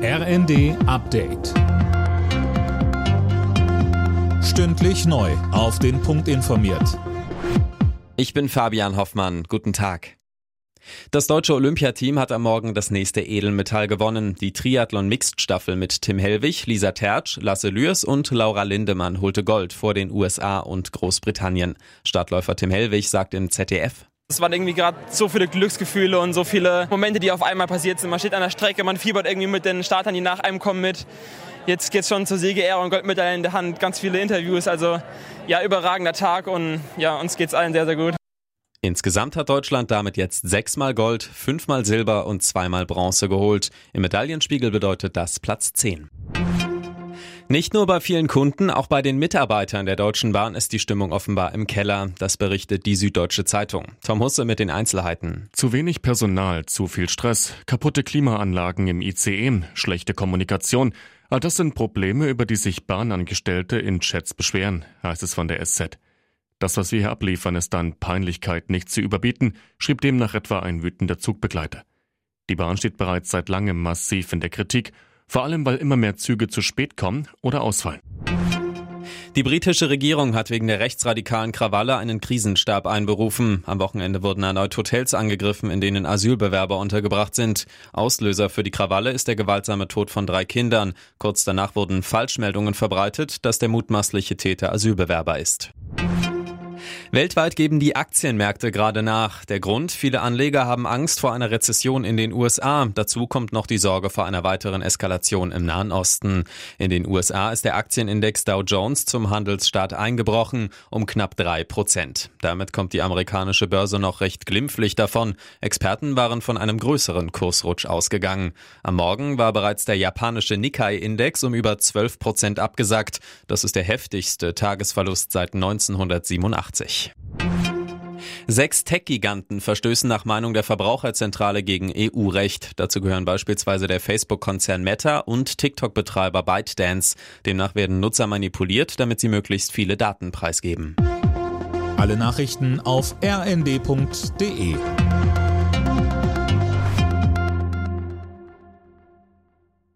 RND Update. Stündlich neu auf den Punkt informiert. Ich bin Fabian Hoffmann. Guten Tag. Das deutsche Olympiateam hat am Morgen das nächste Edelmetall gewonnen. Die Triathlon-Mixed-Staffel mit Tim Hellwig, Lisa Tertsch, Lasse Lührs und Laura Lindemann holte Gold vor den USA und Großbritannien. Startläufer Tim Hellwig sagt im ZDF: Es waren irgendwie gerade so viele Glücksgefühle und so viele Momente, die auf einmal passiert sind. Man steht an der Strecke, man fiebert irgendwie mit den Startern, die nach einem kommen mit. Jetzt geht's schon zur Siegerehrung und Goldmedaille in der Hand, ganz viele Interviews. Also ja, überragender Tag und ja, uns geht's allen sehr, sehr gut. Insgesamt hat Deutschland damit jetzt 6-mal Gold, 5-mal Silber und 2-mal Bronze geholt. Im Medaillenspiegel bedeutet das Platz 10. Nicht nur bei vielen Kunden, auch bei den Mitarbeitern der Deutschen Bahn ist die Stimmung offenbar im Keller. Das berichtet die Süddeutsche Zeitung. Tom Husse mit den Einzelheiten. Zu wenig Personal, zu viel Stress, kaputte Klimaanlagen im ICE, schlechte Kommunikation. All das sind Probleme, über die sich Bahnangestellte in Chats beschweren, heißt es von der SZ. Das, was wir hier abliefern, ist an Peinlichkeit nicht zu überbieten, schrieb demnach etwa ein wütender Zugbegleiter. Die Bahn steht bereits seit langem massiv in der Kritik, vor allem weil immer mehr Züge zu spät kommen oder ausfallen. Die britische Regierung hat wegen der rechtsradikalen Krawalle einen Krisenstab einberufen. Am Wochenende wurden erneut Hotels angegriffen, in denen Asylbewerber untergebracht sind. Auslöser für die Krawalle ist der gewaltsame Tod von 3 Kindern. Kurz danach wurden Falschmeldungen verbreitet, dass der mutmaßliche Täter Asylbewerber ist. Weltweit geben die Aktienmärkte gerade nach. Der Grund: viele Anleger haben Angst vor einer Rezession in den USA. Dazu kommt noch die Sorge vor einer weiteren Eskalation im Nahen Osten. In den USA ist der Aktienindex Dow Jones zum Handelsstart eingebrochen um knapp 3%. Damit kommt die amerikanische Börse noch recht glimpflich davon. Experten waren von einem größeren Kursrutsch ausgegangen. Am Morgen war bereits der japanische Nikkei-Index um über 12% abgesackt. Das ist der heftigste Tagesverlust seit 1987. 6 Tech-Giganten verstößen nach Meinung der Verbraucherzentrale gegen EU-Recht. Dazu gehören beispielsweise der Facebook-Konzern Meta und TikTok-Betreiber ByteDance. Demnach werden Nutzer manipuliert, damit sie möglichst viele Daten preisgeben. Alle Nachrichten auf rnd.de.